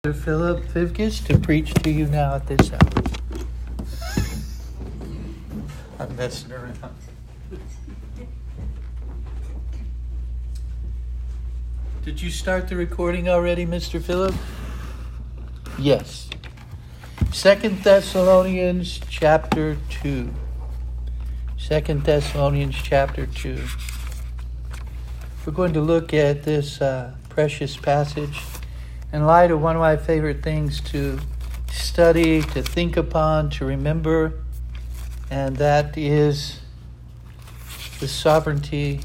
Philip Vivkis to preach to you now at this hour. I'm messing around. Did you start the recording already, Mr. Philip? Yes. 2 Thessalonians chapter 2. 2 Thessalonians chapter 2. We're going to look at this precious passage in light of one of my favorite things to study, to think upon, to remember, and that is the sovereignty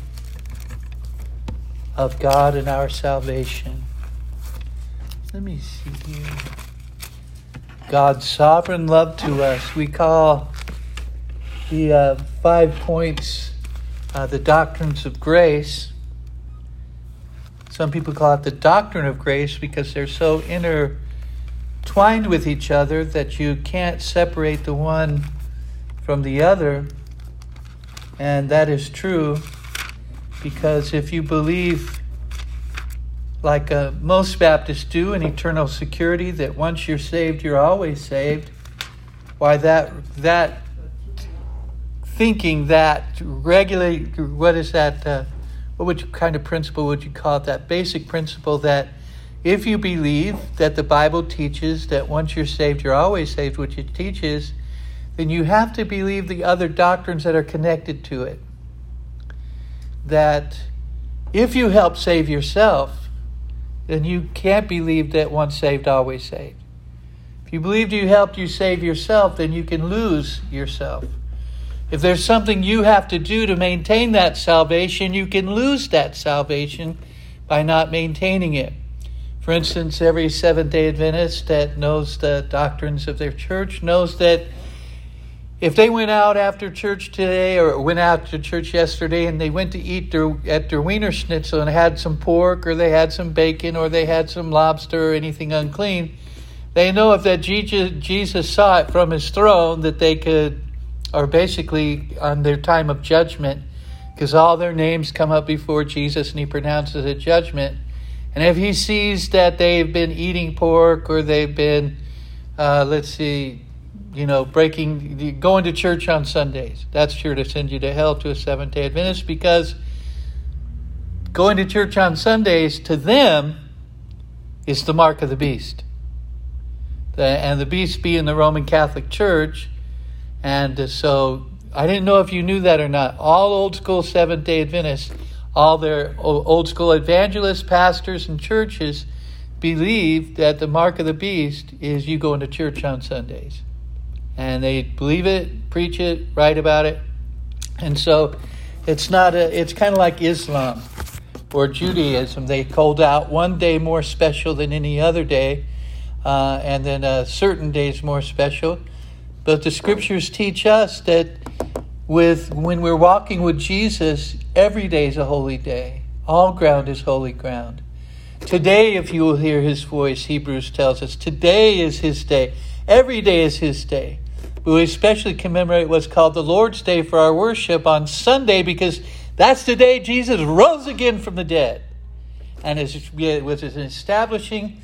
of God and our salvation. Let me see here. God's sovereign love to us. We call the 5 points the doctrines of grace. Some people call it the doctrine of grace because they're so intertwined with each other that you can't separate the one from the other. And that is true because if you believe, like most Baptists do, in eternal security, that once you're saved, you're always saved, why that thinking, that regulate, what is that? What kind of principle would you call it? That basic principle that if you believe that the Bible teaches that once you're saved, you're always saved, which it teaches, then you have to believe the other doctrines that are connected to it. That if you help save yourself, then you can't believe that once saved, always saved. If you believed you helped you save yourself, then you can lose yourself. If there's something you have to do to maintain that salvation, you can lose that salvation by not maintaining it. For instance, every Seventh-day Adventist that knows the doctrines of their church knows that if they went out after church today or went out to church yesterday and they went to eat at their Wiener Schnitzel and had some pork or they had some bacon or they had some lobster or anything unclean, they know if that Jesus saw it from his throne that they could, or basically on their time of judgment, because all their names come up before Jesus and he pronounces a judgment. And if he sees that they've been eating pork or they've been, going to church on Sundays, that's sure to send you to hell to a Seventh-day Adventist, because going to church on Sundays to them is the mark of the beast. And the beast being the Roman Catholic Church. And so I didn't know if you knew that or not. All old school Seventh-day Adventists, all their old school evangelists, pastors, and churches believe that the mark of the beast is you going to church on Sundays. And they believe it, preach it, write about it. And so it's kind of like Islam or Judaism. They called out one day more special than any other day, and then certain days more special. But the scriptures teach us that when we're walking with Jesus, every day is a holy day. All ground is holy ground. Today, if you will hear his voice, Hebrews tells us, today is his day. Every day is his day. We especially commemorate what's called the Lord's Day for our worship on Sunday because that's the day Jesus rose again from the dead. And it was establishing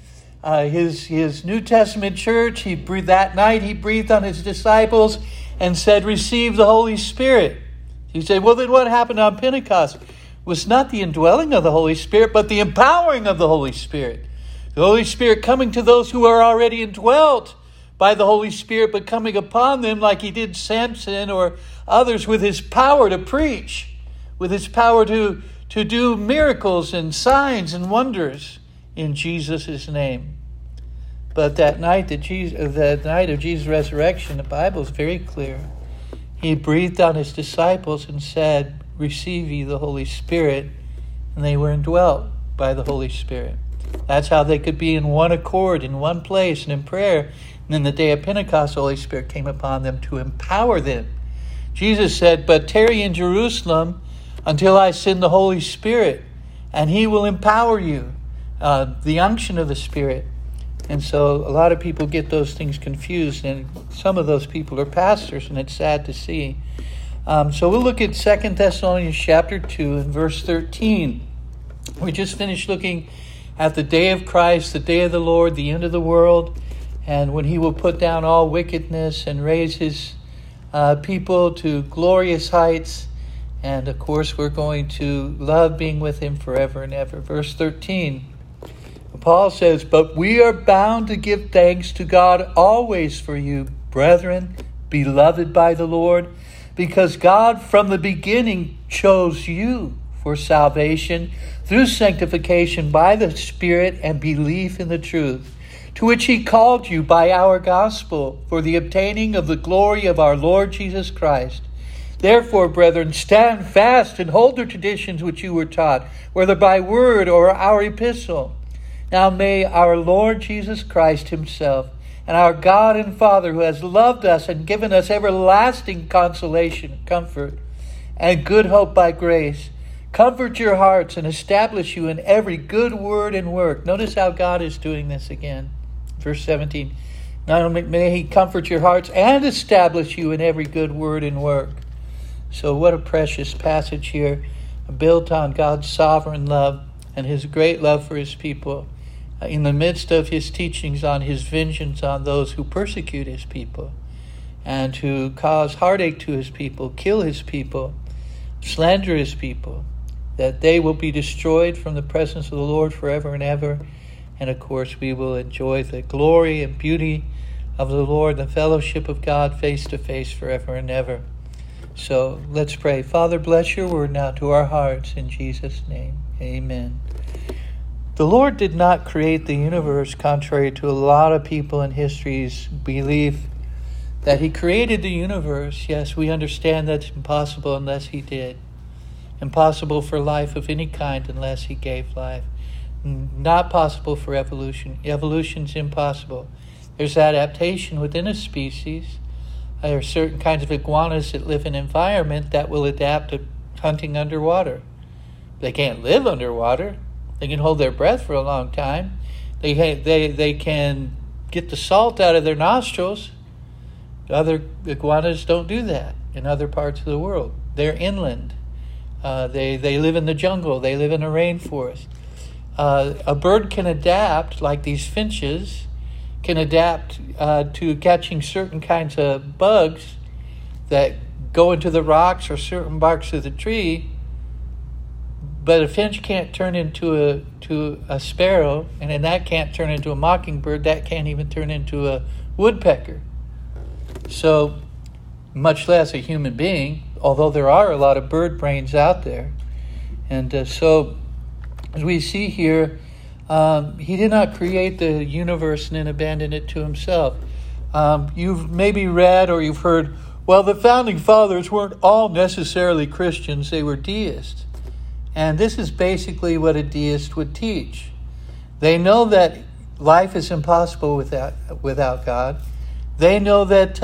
his New Testament church. That night he breathed on his disciples and said, receive the Holy Spirit. You say, well, then what happened on Pentecost? It was not the indwelling of the Holy Spirit, but the empowering of the Holy Spirit. The Holy Spirit coming to those who are already indwelt by the Holy Spirit, but coming upon them like he did Samson or others with his power to preach, with his power to do miracles and signs and wonders in Jesus' name. But that night of Jesus' resurrection, the Bible is very clear. He breathed on his disciples and said, receive ye the Holy Spirit. And they were indwelt by the Holy Spirit. That's how they could be in one accord, in one place, and in prayer. And then the day of Pentecost, the Holy Spirit came upon them to empower them. Jesus said, but tarry in Jerusalem until I send the Holy Spirit, and he will empower you. The unction of the Spirit. And so a lot of people get those things confused, and some of those people are pastors, and it's sad to see. So we'll look at 2 Thessalonians chapter 2 and verse 13. We just finished looking at the day of Christ, the day of the Lord, the end of the world, and when he will put down all wickedness and raise his people to glorious heights. And of course, we're going to love being with him forever and ever. Verse 13, Paul says, "But we are bound to give thanks to God always for you, brethren, beloved by the Lord, because God from the beginning chose you for salvation through sanctification by the Spirit and belief in the truth, to which he called you by our gospel for the obtaining of the glory of our Lord Jesus Christ. Therefore, brethren, stand fast and hold the traditions which you were taught, whether by word or our epistle. Now may our Lord Jesus Christ himself and our God and Father, who has loved us and given us everlasting consolation, comfort, and good hope by grace, comfort your hearts and establish you in every good word and work." Notice how God is doing this again. Verse 17, "Not only may he comfort your hearts and establish you in every good word and work." So what a precious passage here, built on God's sovereign love and his great love for his people, in the midst of his teachings on his vengeance on those who persecute his people and who cause heartache to his people, kill his people, slander his people, that they will be destroyed from the presence of the Lord forever and ever. And of course, we will enjoy the glory and beauty of the Lord, the fellowship of God face to face forever and ever. So let's pray. Father, bless your word now to our hearts in Jesus' name. Amen. The Lord did not create the universe, contrary to a lot of people in history's belief that he created the universe. Yes, we understand that's impossible unless he did. Impossible for life of any kind unless he gave life. Not possible for evolution. Evolution's impossible. There's adaptation within a species. There are certain kinds of iguanas that live in an environment that will adapt to hunting underwater. They can't live underwater. They can hold their breath for a long time. They can get the salt out of their nostrils. Other iguanas don't do that in other parts of the world. They're inland. They live in the jungle. They live in a rainforest. A bird can adapt, like these finches, can adapt to catching certain kinds of bugs that go into the rocks or certain barks of the tree. But a finch can't turn into a sparrow, and then that can't turn into a mockingbird. That can't even turn into a woodpecker. So, much less a human being, although there are a lot of bird brains out there. And so, as we see here, he did not create the universe and then abandon it to himself. You've maybe read or you've heard, well, the founding fathers weren't all necessarily Christians, they were deists. And this is basically what a deist would teach. They know that life is impossible without God. They know that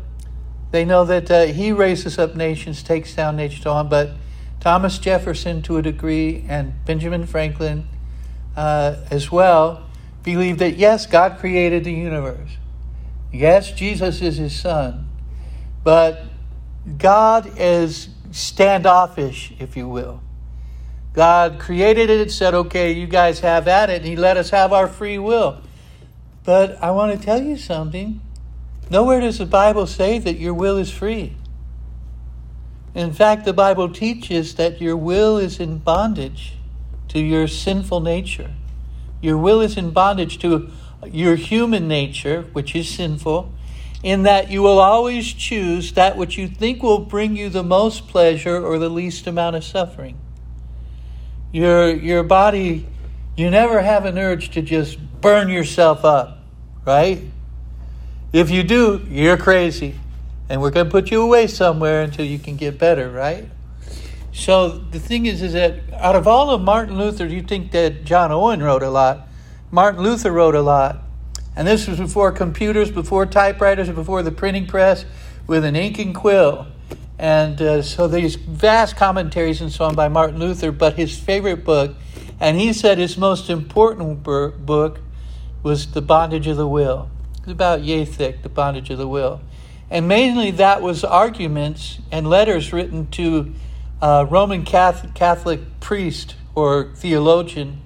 he raises up nations, takes down nations, so on. But Thomas Jefferson, to a degree, and Benjamin Franklin as well, believed that yes, God created the universe. Yes, Jesus is his son. But God is standoffish, if you will. God created it, said, okay, you guys have at it, and he let us have our free will. But I want to tell you something. Nowhere does the Bible say that your will is free. In fact, the Bible teaches that your will is in bondage to your sinful nature. Your will is in bondage to your human nature, which is sinful, in that you will always choose that which you think will bring you the most pleasure or the least amount of suffering. Your body, you never have an urge to just burn yourself up, right? If you do, you're crazy. And we're going to put you away somewhere until you can get better, right? So the thing is that out of all of Martin Luther, you think that John Owen wrote a lot. Martin Luther wrote a lot. And this was before computers, before typewriters, before the printing press, with an ink and quill. And so these vast commentaries and so on by Martin Luther, but his favorite book, and he said his most important book was The Bondage of the Will. It's about yay thick, The Bondage of the Will. And mainly that was arguments and letters written to Roman Catholic priest or theologian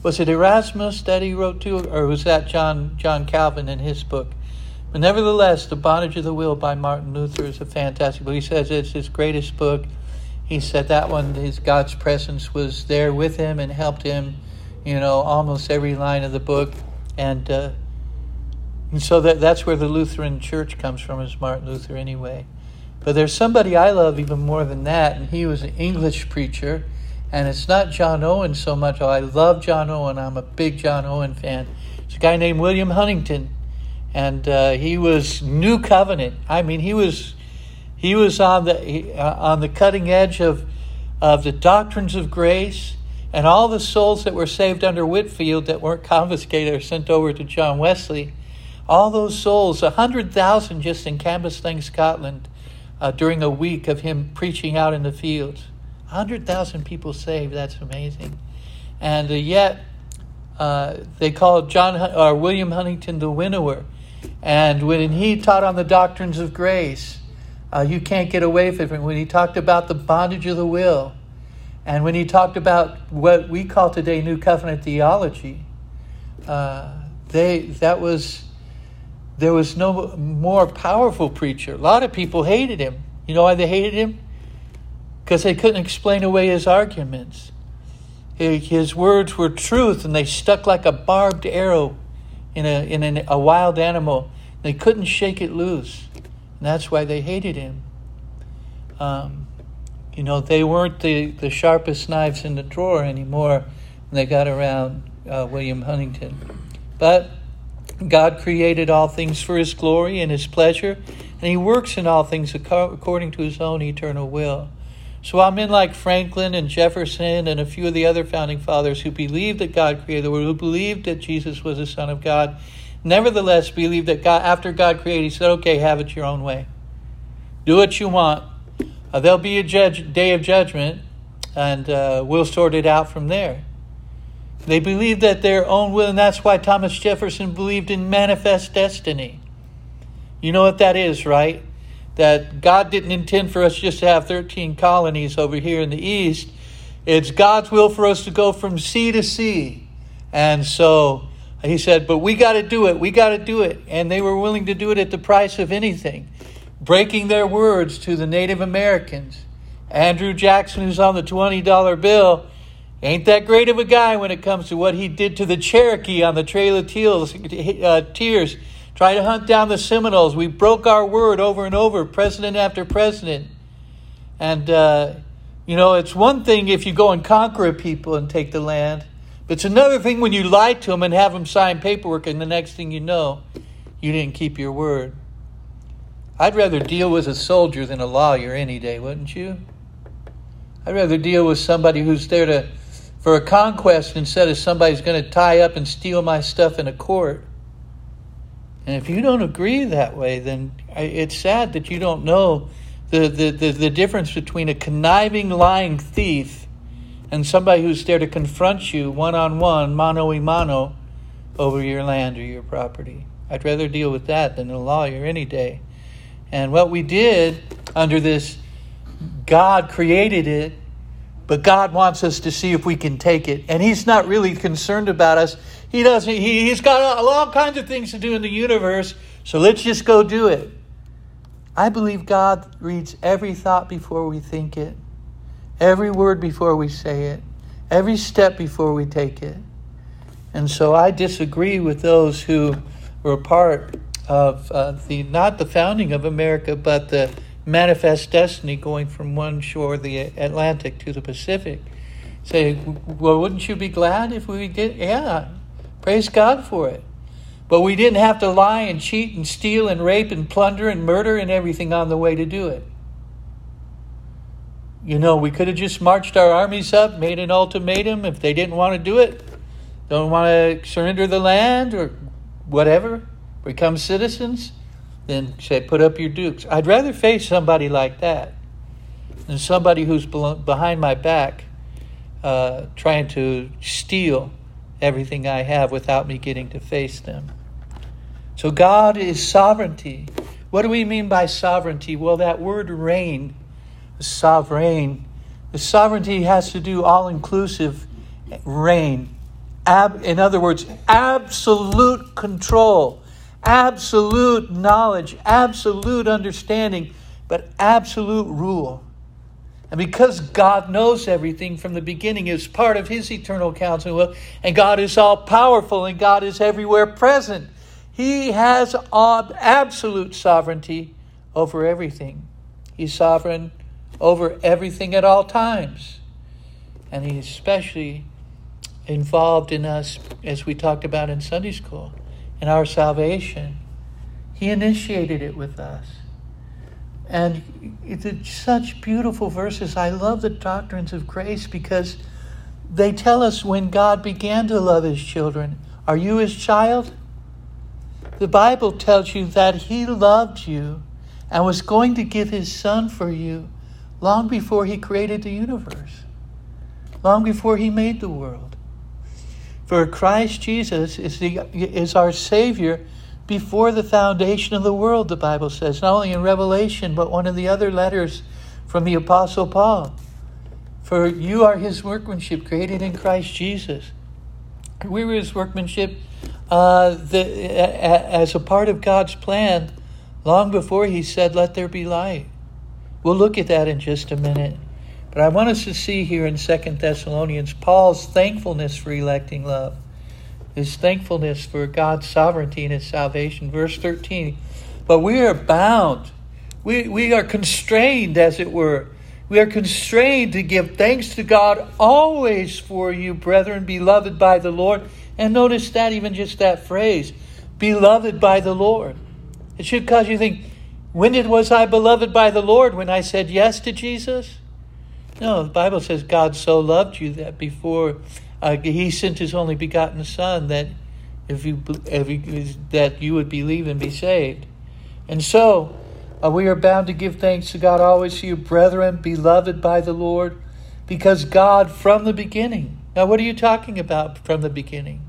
Was it Erasmus that he wrote to, or was that John Calvin in his book? But nevertheless, The Bondage of the Will by Martin Luther is a fantastic book. He says it's his greatest book. He said that one, God's presence was there with him and helped him, almost every line of the book. And so that's where the Lutheran Church comes from, is Martin Luther anyway. But there's somebody I love even more than that, and he was an English preacher. And it's not John Owen so much. I love John Owen. I'm a big John Owen fan. It's a guy named William Huntington. And he was New Covenant. I mean, he was on the cutting edge of the doctrines of grace, and all the souls that were saved under Whitefield that weren't confiscated or sent over to John Wesley. All those souls, 100,000 just in Cambuslang, Scotland, during a week of him preaching out in the fields. 100,000 people saved. That's amazing. And yet they called William Huntington the winnower. And when he taught on the doctrines of grace, you can't get away from it. When he talked about the bondage of the will, and when he talked about what we call today New Covenant theology, there was no more powerful preacher. A lot of people hated him. You know why they hated him? Because they couldn't explain away his arguments. His words were truth, and they stuck like a barbed arrow in a wild animal. They couldn't shake it loose, and that's why they hated him. They weren't the sharpest knives in the drawer anymore when they got around William Huntington. But God created all things for his glory and his pleasure, and he works in all things according to his own eternal will. So our men like Franklin and Jefferson and a few of the other founding fathers who believed that God created the world, who believed that Jesus was the Son of God, nevertheless believed that God, after God created, he said, okay, have it your own way. Do what you want. There'll be a day of judgment, and we'll sort it out from there. They believed that their own will, and that's why Thomas Jefferson believed in manifest destiny. You know what that is, right? That God didn't intend for us just to have 13 colonies over here in the East. It's God's will for us to go from sea to sea. And so he said, but we got to do it. We got to do it. And they were willing to do it at the price of anything, breaking their words to the Native Americans. Andrew Jackson, who's on the $20 bill, ain't that great of a guy when it comes to what he did to the Cherokee on the Trail of Tears. Try to hunt down the Seminoles. We broke our word over and over, president after president. And, it's one thing if you go and conquer a people and take the land. But it's another thing when you lie to them and have them sign paperwork, and the next thing you know, you didn't keep your word. I'd rather deal with a soldier than a lawyer any day, wouldn't you? I'd rather deal with somebody who's there for a conquest instead of somebody who's going to tie up and steal my stuff in a court. And if you don't agree that way, then it's sad that you don't know the difference between a conniving, lying thief and somebody who's there to confront you one-on-one, mano-a-mano, over your land or your property. I'd rather deal with that than a lawyer any day. And what we did under this, God created it, but God wants us to see if we can take it. And he's not really concerned about us. He's got all kinds of things to do in the universe, so let's just go do it. I believe God reads every thought before we think it, every word before we say it, every step before we take it. And so I disagree with those who were part of not the founding of America, but the manifest destiny going from one shore of the Atlantic to the Pacific. Say, well, wouldn't you be glad if we did? Yeah. Praise God for it. But we didn't have to lie and cheat and steal and rape and plunder and murder and everything on the way to do it. We could have just marched our armies up, made an ultimatum if they didn't want to do it, don't want to surrender the land or whatever, become citizens, then say, put up your dukes. I'd rather face somebody like that than somebody who's behind my back trying to steal everything I have without me getting to face them. So God is sovereignty. What do we mean by sovereignty? Well, that word reign, sovereign. The sovereignty has to do all-inclusive reign. In other words, absolute control, absolute knowledge, absolute understanding, but absolute rule. And because God knows everything from the beginning, it's part of his eternal counsel and will, and God is all powerful and God is everywhere present. He has absolute sovereignty over everything. He's sovereign over everything at all times. And he's especially involved in us, as we talked about in Sunday school, in our salvation. He initiated it with us. And it's such beautiful verses. I love the doctrines of grace because they tell us when God began to love his children. Are you his child? The Bible tells you that he loved you and was going to give his son for you long before he created the universe, long before he made the world. For Christ Jesus is our Savior before the foundation of the world, the Bible says, not only in Revelation, but one of the other letters from the Apostle Paul. For you are his workmanship, created in Christ Jesus. We were his workmanship as a part of God's plan long before he said, let there be light. We'll look at that in just a minute. But I want us to see here in 2 Thessalonians Paul's thankfulness for electing love. His thankfulness for God's sovereignty and his salvation. Verse 13. But we are bound. We are constrained, as it were. We are constrained to give thanks to God always for you, brethren, beloved by the Lord. And notice that, even just that phrase, beloved by the Lord. It should cause you to think, when was I beloved by the Lord? When I said yes to Jesus? No, the Bible says God so loved you that before he sent his only begotten Son, that that you would believe and be saved. And so we are bound to give thanks to God always to you, brethren, beloved by the Lord, because God from the beginning. Now, what are you talking about from the beginning?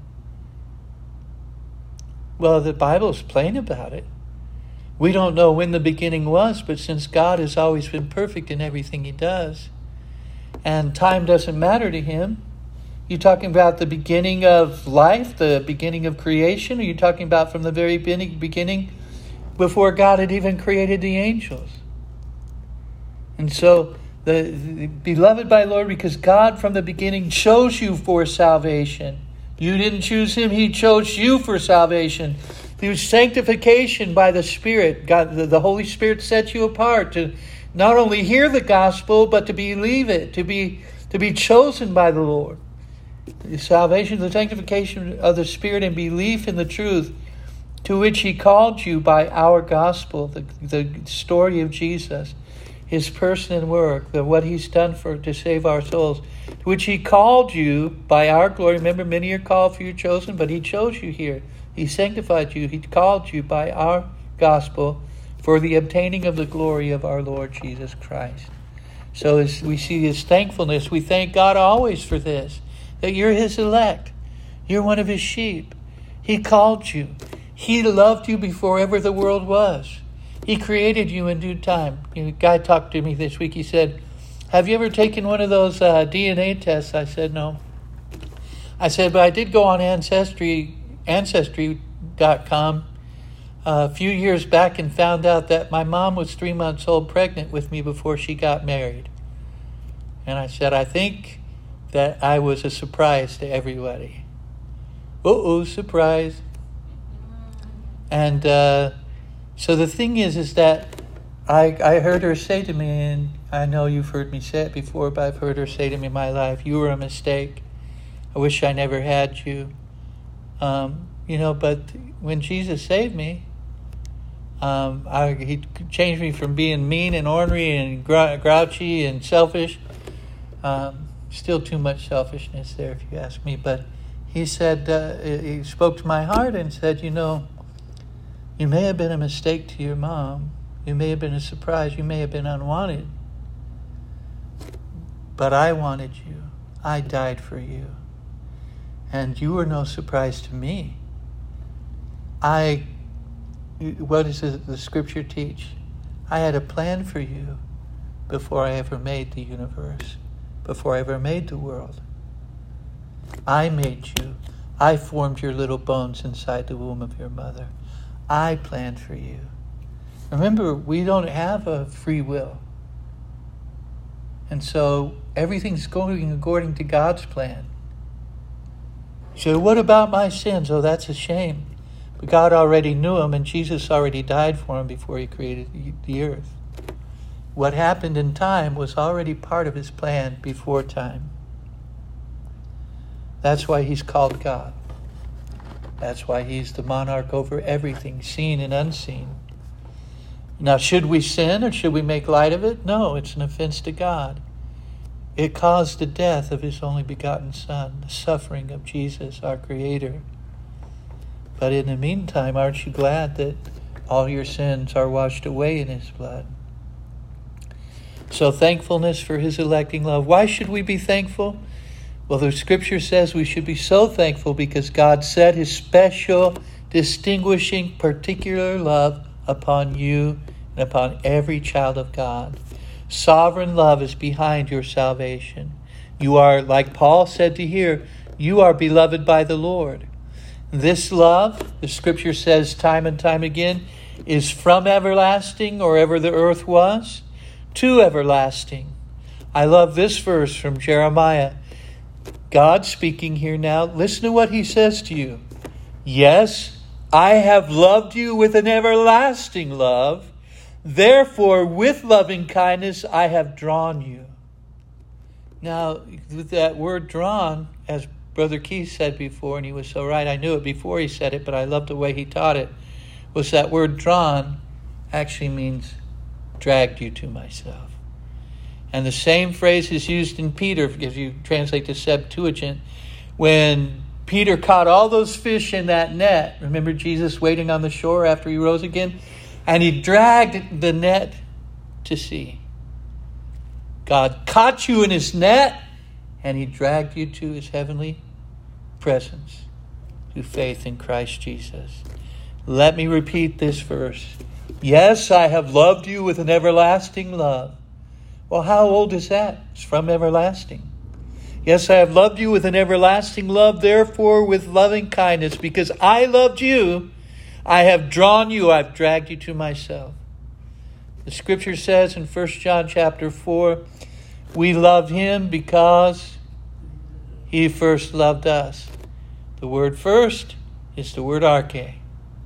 Well, the Bible is plain about it. We don't know when the beginning was, but since God has always been perfect in everything he does, and time doesn't matter to him, you talking about the beginning of life, the beginning of creation? Or are you talking about from the very beginning, before God had even created the angels? And so, the beloved by the Lord, because God from the beginning chose you for salvation. You didn't choose him, he chose you for salvation. Through sanctification by the Spirit, God, the Holy Spirit sets you apart to not only hear the gospel, but to believe it, to be chosen by the Lord. The salvation, the sanctification of the Spirit and belief in the truth to which he called you by our gospel, the story of Jesus, his person and work, what he's done to save our souls, to which he called you by our glory. Remember, many are called, few are chosen, but he chose you here. He sanctified you. He called you by our gospel for the obtaining of the glory of our Lord Jesus Christ. So as we see his thankfulness, we thank God always for this, that you're his elect. You're one of his sheep. He called you. He loved you before ever the world was. He created you in due time. A guy talked to me this week. He said, have you ever taken one of those DNA tests? I said, no. I said, but I did go on Ancestry.com a few years back and found out that my mom was 3 months old pregnant with me before she got married. And I said, I think that I was a surprise to everybody. Surprise. And so the thing is that I heard her say to me, and I know you've heard me say it before, but I've heard her say to me in my life, you were a mistake. I wish I never had you. But when Jesus saved me, he changed me from being mean and ornery and grouchy and selfish. Still too much selfishness there, if you ask me. But he said, he spoke to my heart and said, you may have been a mistake to your mom. You may have been a surprise. You may have been unwanted. But I wanted you. I died for you. And you were no surprise to me. What does the scripture teach? I had a plan for you before I ever made the universe, before I ever made the world. I made you. I formed your little bones inside the womb of your mother. I planned for you. Remember, we don't have a free will. And so everything's going according to God's plan. So what about my sins? Oh, that's a shame. But God already knew them, and Jesus already died for them before he created the earth. What happened in time was already part of his plan before time. That's why he's called God. That's why he's the monarch over everything, seen and unseen. Now, should we sin or should we make light of it? No, it's an offense to God. It caused the death of his only begotten Son, the suffering of Jesus, our Creator. But in the meantime, aren't you glad that all your sins are washed away in his blood? So thankfulness for his electing love. Why should we be thankful? Well, the scripture says we should be so thankful because God set his special, distinguishing, particular love upon you and upon every child of God. Sovereign love is behind your salvation. You are, like Paul said to here, you are beloved by the Lord. This love, the scripture says time and time again, is from everlasting or ever the earth was, to everlasting. I love this verse from Jeremiah. God speaking here now. Listen to what he says to you. Yes, I have loved you with an everlasting love. Therefore, with loving kindness, I have drawn you. Now, with that word drawn, as Brother Keith said before, and he was so right, I knew it before he said it, but I love the way he taught it, was that word drawn actually means dragged you to myself. And the same phrase is used in Peter, if you translate the Septuagint, when Peter caught all those fish in that net. Remember Jesus waiting on the shore after he rose again? And he dragged the net to sea. God caught you in his net, and he dragged you to his heavenly presence through faith in Christ Jesus. Let me repeat this verse. Yes, I have loved you with an everlasting love. Well, how old is that? It's from everlasting. Yes, I have loved you with an everlasting love, therefore with loving kindness, because I loved you, I have drawn you, I've dragged you to myself. The scripture says in 1 John chapter 4, we love him because he first loved us. The word first is the word arche.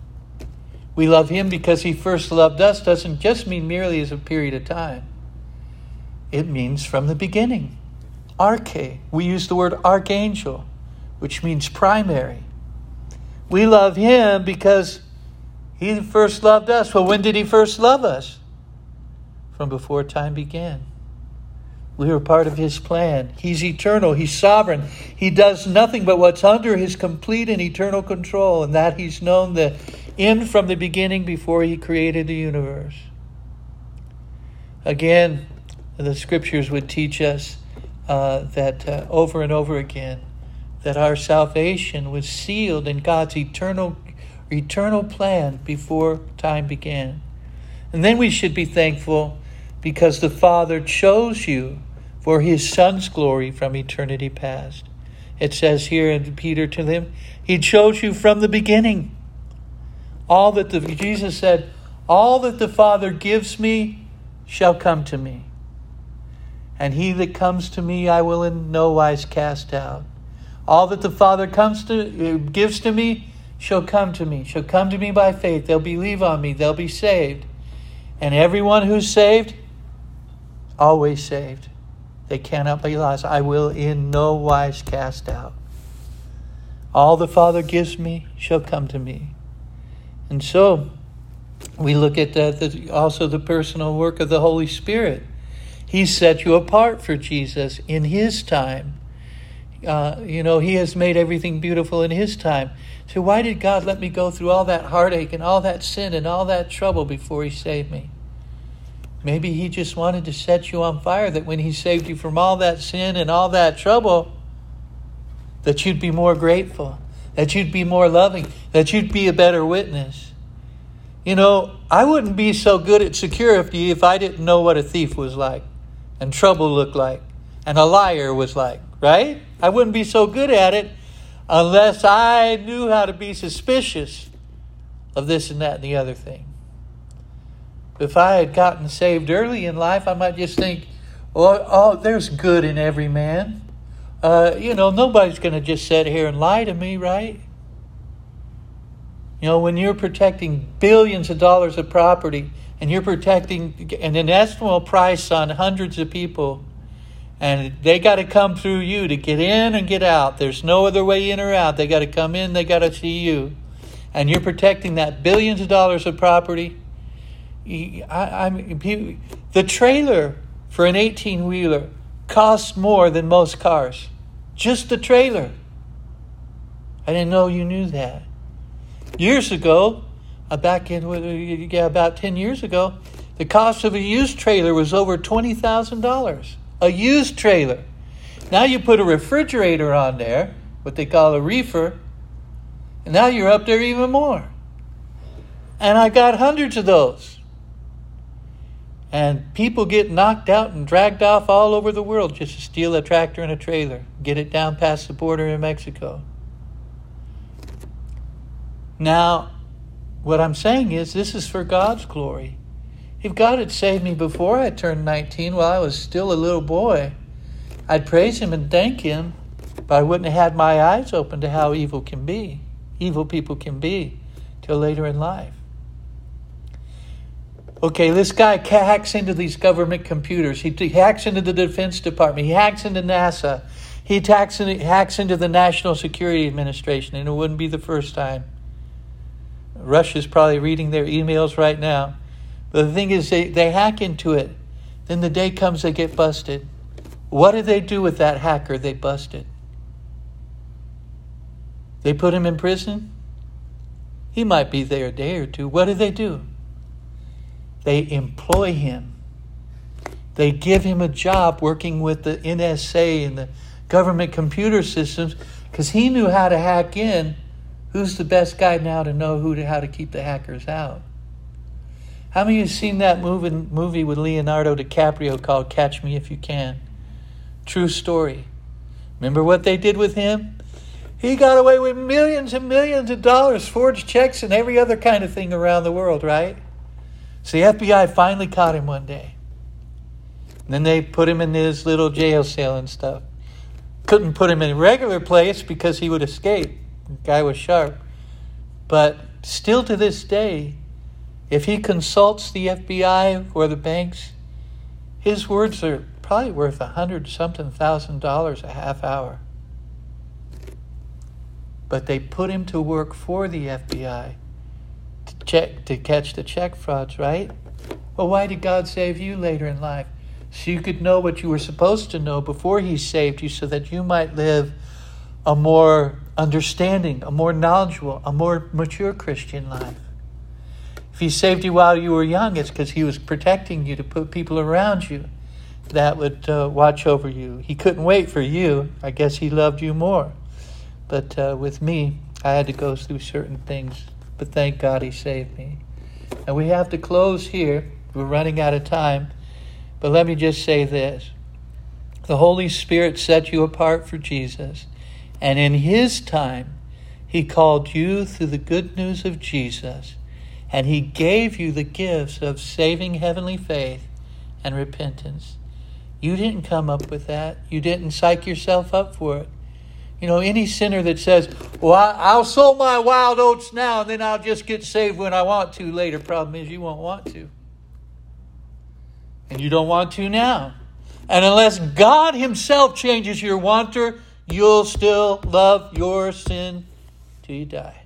We love him because he first loved us doesn't just mean merely as a period of time. It means from the beginning. Arche. We use the word archangel, which means primary. We love him because he first loved us. Well, when did he first love us? From before time began. We were part of his plan. He's eternal. He's sovereign. He does nothing but what's under his complete and eternal control, and that he's known the end from the beginning before he created the universe. Again, the scriptures would teach us that over and over again, that our salvation was sealed in God's eternal plan before time began. And then we should be thankful because the Father chose you for his Son's glory from eternity past. It says here in Peter to them, he chose you from the beginning. Jesus said, all that the Father gives me shall come to me. And he that comes to me, I will in no wise cast out. All that the Father gives to me shall come to me. Shall come to me by faith. They'll believe on me. They'll be saved. And everyone who's saved, always saved. They cannot be lost. I will in no wise cast out. All the Father gives me shall come to me. And so, we look at also the personal work of the Holy Spirit. He set you apart for Jesus in his time. He has made everything beautiful in his time. So why did God let me go through all that heartache and all that sin and all that trouble before he saved me? Maybe he just wanted to set you on fire, that when he saved you from all that sin and all that trouble, that you'd be more grateful, that you'd be more loving, that you'd be a better witness. I wouldn't be so good at security if I didn't know what a thief was like, and trouble looked like, and a liar was like. right? I wouldn't be so good at it unless I knew how to be suspicious of this and that and the other thing. If I had gotten saved early in life, I might just think, oh, there's good in every man. Nobody's going to just sit here and lie to me, right? When you're protecting billions of dollars of property and you're protecting an inestimable price on hundreds of people, and they got to come through you to get in and get out. There's no other way in or out. They got to come in, they got to see you. And you're protecting that billions of dollars of property. The trailer for an 18-wheeler costs more than most cars. Just the trailer. I didn't know you knew that. Years ago, about 10 years ago, the cost of a used trailer was over $20,000. A used trailer. Now you put a refrigerator on there, what they call a reefer, and now you're up there even more. And I got hundreds of those. And people get knocked out and dragged off all over the world just to steal a tractor and a trailer, get it down past the border in Mexico. Now, what I'm saying is this is for God's glory. If God had saved me before I turned 19 while I was still a little boy, I'd praise Him and thank Him, but I wouldn't have had my eyes open to how evil people can be, till later in life. Okay, this guy hacks into these government computers. He hacks into the Defense Department. He hacks into NASA. He hacks into the National Security Administration, and it wouldn't be the first time. Russia's probably reading their emails right now. But the thing is, they hack into it. Then the day comes they get busted. What did they do with that hacker they busted? They put him in prison? He might be there a day or two. What did they do? They employ him. They give him a job working with the NSA and the government computer systems because he knew how to hack in. Who's the best guy now to know how to keep the hackers out? How many of you have seen that movie with Leonardo DiCaprio called Catch Me If You Can? True story. Remember what they did with him? He got away with millions and millions of dollars, forged checks, and every other kind of thing around the world, right? So the FBI finally caught him one day. And then they put him in his little jail cell and stuff. Couldn't put him in a regular place because he would escape. The guy was sharp. But still to this day, if he consults the FBI or the banks, his words are probably worth $100,000 a half hour. But they put him to work for the FBI to catch the check frauds, right? Well, why did God save you later in life? So you could know what you were supposed to know before He saved you, so that you might live a more understanding, a more knowledgeable, a more mature Christian life. If He saved you while you were young, it's because He was protecting you to put people around you that would watch over you. He couldn't wait for you. I guess He loved you more. But with me, I had to go through certain things. But thank God He saved me. And we have to close here. We're running out of time. But let me just say this. The Holy Spirit set you apart for Jesus. And in His time, He called you through the good news of Jesus. And He gave you the gifts of saving heavenly faith and repentance. You didn't come up with that. You didn't psych yourself up for it. Any sinner that says, well, I'll sow my wild oats now and then I'll just get saved when I want to later. Problem is you won't want to. And you don't want to now. And unless God Himself changes your wanter, you'll still love your sin till you die.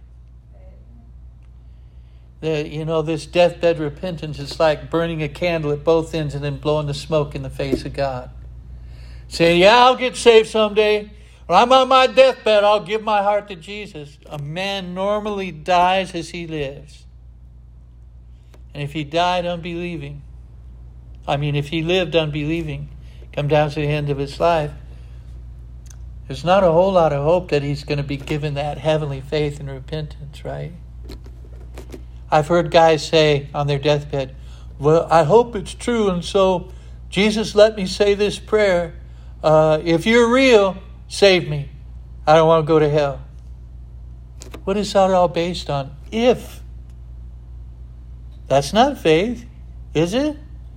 This deathbed repentance is like burning a candle at both ends and then blowing the smoke in the face of God. Saying, yeah, I'll get saved someday. When I'm on my deathbed, I'll give my heart to Jesus. A man normally dies as he lives. And if he died unbelieving, if he lived unbelieving, come down to the end of his life, there's not a whole lot of hope that he's going to be given that heavenly faith and repentance, right? I've heard guys say on their deathbed, well, I hope it's true, and so Jesus let me say this prayer. If you're real, save me. I don't want to go to hell. What is that all based on? If. That's not faith, is it?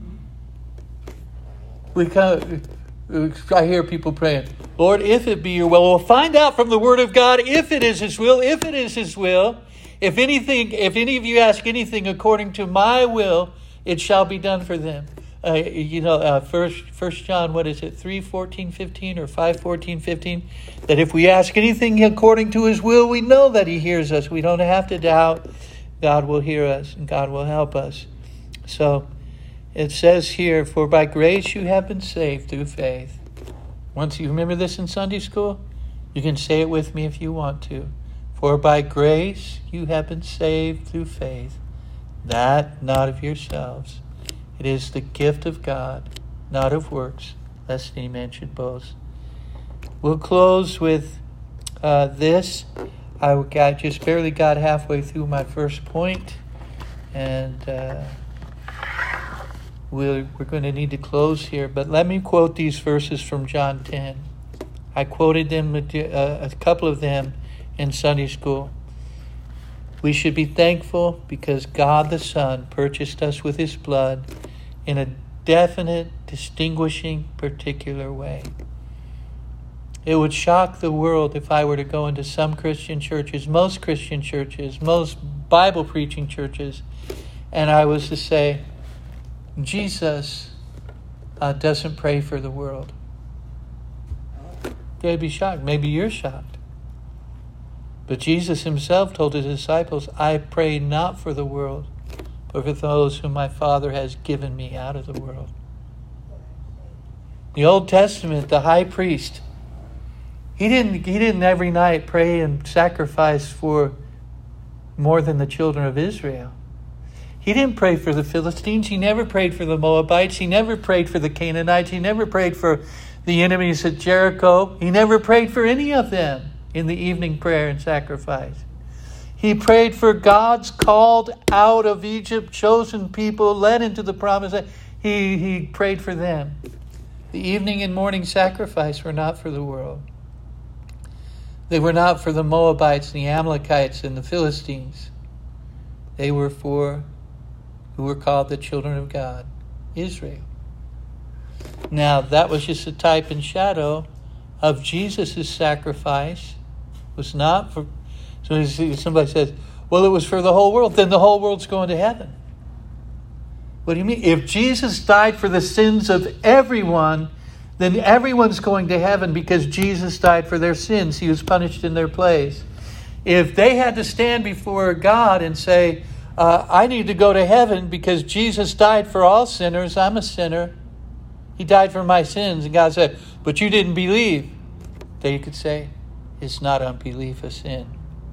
I hear people praying, Lord, if it be your will. We'll find out from the Word of God if it is His will. If it is His will, if any of you ask anything according to my will, it shall be done for them. First John, 3:14-15 or 5:14-15? That if we ask anything according to His will, we know that He hears us. We don't have to doubt. God will hear us and God will help us. So it says here, for by grace you have been saved through faith. Once you remember this in Sunday school, you can say it with me if you want to. For by grace you have been saved through faith, that not of yourselves. It is the gift of God, not of works, lest any man should boast. We'll close with this. I just barely got halfway through my first point, and we're going to need to close here. But let me quote these verses from John 10. I quoted them, a couple of them, in Sunday school. We should be thankful because God the Son purchased us with His blood in a definite, distinguishing, particular way. It would shock the world if I were to go into some Christian churches, most Christian churches, most Bible-preaching churches, and I was to say, Jesus doesn't pray for the world. They'd be shocked. Maybe you're shocked. But Jesus Himself told His disciples, I pray not for the world, but for those whom my Father has given me out of the world. The Old Testament, the high priest, he didn't every night pray and sacrifice for more than the children of Israel. He didn't pray for the Philistines. He never prayed for the Moabites. He never prayed for the Canaanites. He never prayed for the enemies at Jericho. He never prayed for any of them in the evening prayer and sacrifice. He prayed for God's called out of Egypt, chosen people, led into the promised land. He prayed for them. The evening and morning sacrifice were not for the world. They were not for the Moabites, the Amalekites, and the Philistines. They were for who were called the children of God, Israel. Now, that was just a type and shadow of Jesus' sacrifice. It was not for... So somebody says, well, it was for the whole world. Then the whole world's going to heaven. What do you mean? If Jesus died for the sins of everyone, then everyone's going to heaven because Jesus died for their sins. He was punished in their place. If they had to stand before God and say, I need to go to heaven because Jesus died for all sinners. I'm a sinner. He died for my sins. And God said, but you didn't believe. Then you could say, is not unbelief a sin?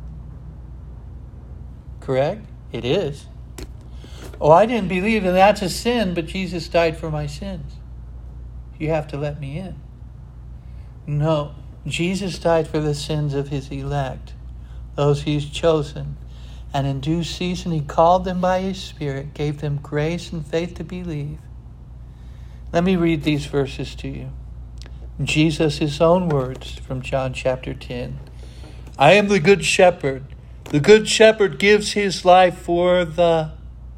Correct? It is. Oh, I didn't believe, and that's a sin, but Jesus died for my sins. You have to let me in. No, Jesus died for the sins of His elect, those He's chosen. And in due season He called them by His Spirit, gave them grace and faith to believe. Let me read these verses to you. Jesus' own words from John chapter 10. I am the good shepherd. The good shepherd gives his life for the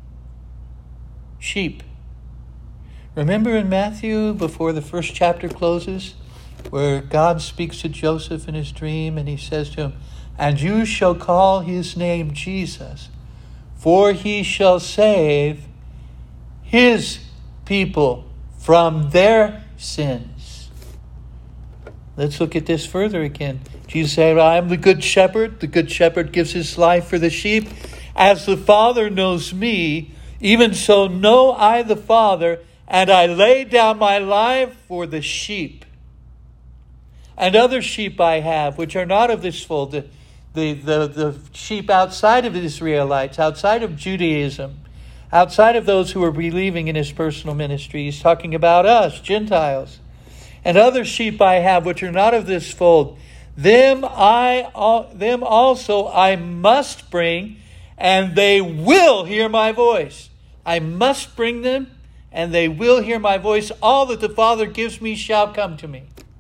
sheep. Remember in Matthew, before the first chapter closes, where God speaks to Joseph in his dream and He says to him, and you shall call his name Jesus, for he shall save his people from their sins. Let's look at this further again. Jesus said, I am the good shepherd. The good shepherd gives his life for the sheep. As the Father knows me, even so know I the Father, and I lay down my life for the sheep. And other sheep I have, which are not of this fold, the sheep outside of the Israelites, outside of Judaism, outside of those who are believing in His personal ministry. He's talking about us, Gentiles. And other sheep I have, which are not of this fold. Them also I must bring, and they will hear my voice. I must bring them, and they will hear my voice. All that the Father gives me shall come to me.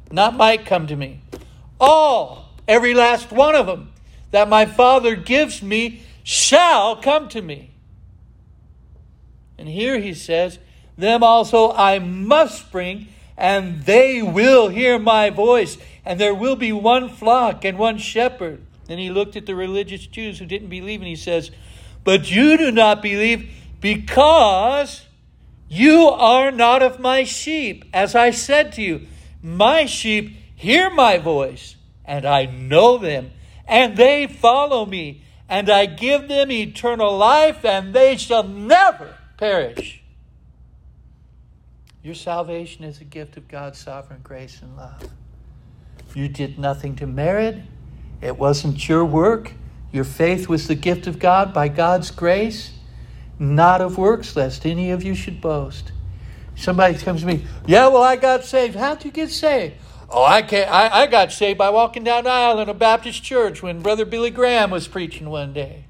not might come to me. All, every last one of them, that my Father gives me shall come to me. And here he says, them also I must bring, and they will hear my voice, and there will be one flock and one shepherd. Then he looked at the religious Jews who didn't believe, and he says, but you do not believe because you are not of my sheep. As I said to you, my sheep hear my voice, and I know them, and they follow me, and I give them eternal life, and they shall never perish. Your salvation is a gift of God's sovereign grace and love. You did nothing to merit. It wasn't your work. Your faith was the gift of God by God's grace, not of works, lest any of you should boast. Somebody comes to me, yeah, well, I got saved. How'd you get saved? Oh, I got saved by walking down the aisle in a Baptist church when Brother Billy Graham was preaching one day.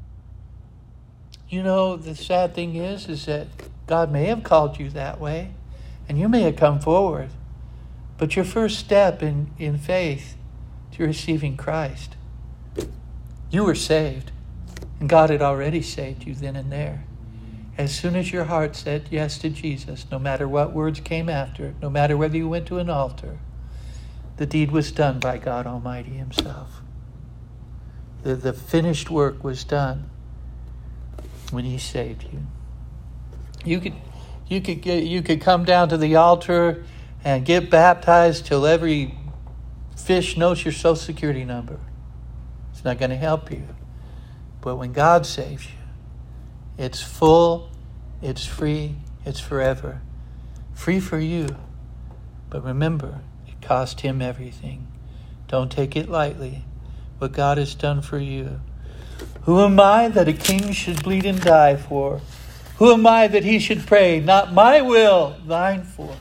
You know, the sad thing is that God may have called you that way, and you may have come forward. But your first step in faith to receiving Christ, you were saved, and God had already saved you then and there. As soon as your heart said yes to Jesus, no matter what words came after, no matter whether you went to an altar, the deed was done by God Almighty himself. The finished work was done when he saved you. You could come down to the altar and get baptized till every fish knows your Social Security number. It's not going to help you. But when God saves you, it's full, it's free, it's forever. Free for you. But remember, it cost him everything. Don't take it lightly, what God has done for you. Who am I that a king should bleed and die for? Who am I that he should pray, not my will, thine for?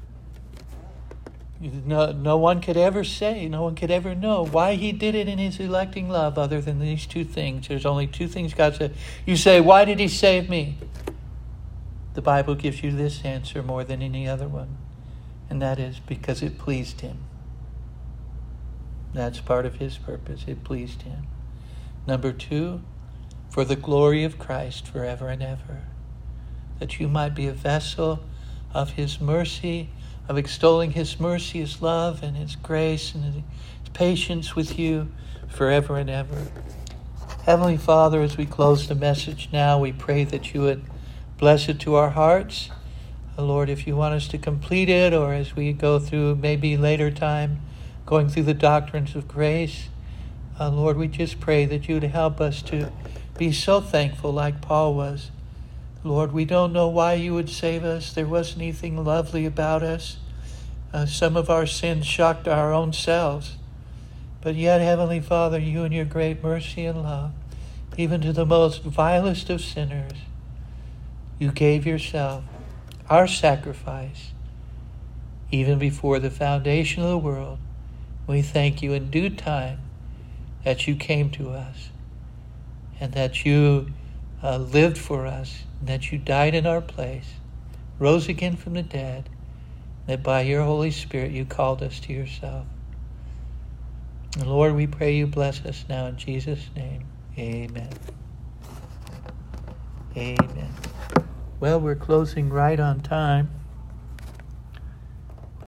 No one could ever say, no one could ever know why he did it in his electing love other than these two things. There's only two things God said. You say, why did he save me? The Bible gives you this answer more than any other one. And that is because it pleased him. That's part of his purpose. It pleased him. Number two, for the glory of Christ forever and ever. That you might be a vessel of his mercy, of extolling his mercy, his love, and his grace, and his patience with you forever and ever. Heavenly Father, as we close the message now, we pray that you would bless it to our hearts. Lord, if you want us to complete it, or as we go through maybe later time, going through the doctrines of grace, Lord, we just pray that you would help us to be so thankful like Paul was. Lord, we don't know why you would save us. There wasn't anything lovely about us. Some of our sins shocked our own selves. But yet, Heavenly Father, you in your great mercy and love, even to the most vilest of sinners, you gave yourself, our sacrifice, even before the foundation of the world. We thank you in due time that you came to us and that you lived for us, and that you died in our place, rose again from the dead, that by your Holy Spirit you called us to yourself. And Lord, we pray you bless us now in Jesus' name. Amen. Amen. Well, we're closing right on time.